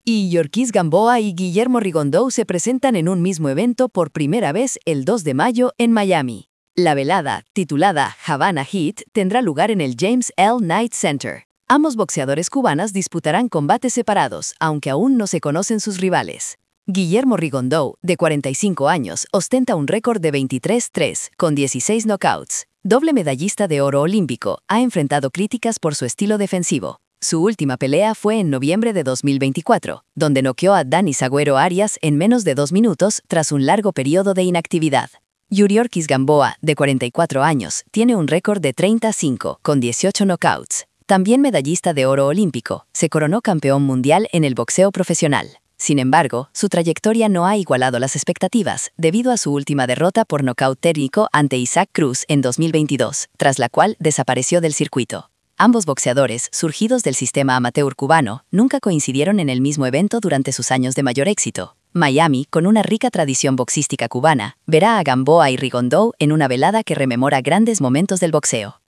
Y Yorkis Gamboa y Guillermo Rigondou se presentan en un mismo evento por primera vez el 2 de mayo en Miami. La velada, titulada Havana Heat, tendrá lugar en el James L. Knight Center. Ambos boxeadores cubanos disputarán combates separados, aunque aún no se conocen sus rivales. Guillermo Rigondou, de 45 años, ostenta un récord de 23-3, con 16 knockouts. Doble medallista de oro olímpico, ha enfrentado críticas por su estilo defensivo. Su última pelea fue en noviembre de 2024, donde noqueó a Dani Sagüero Arias en menos de 2 minutos tras un largo periodo de inactividad. Yuriorkis Gamboa, de 44 años, tiene un récord de 35, con 18 knockouts. También medallista de oro olímpico, se coronó campeón mundial en el boxeo profesional. Sin embargo, su trayectoria no ha igualado las expectativas, debido a su última derrota por nocaut técnico ante Isaac Cruz en 2022, tras la cual desapareció del circuito. Ambos boxeadores, surgidos del sistema amateur cubano, nunca coincidieron en el mismo evento durante sus años de mayor éxito. Miami, con una rica tradición boxística cubana, verá a Gamboa y Rigondou en una velada que rememora grandes momentos del boxeo.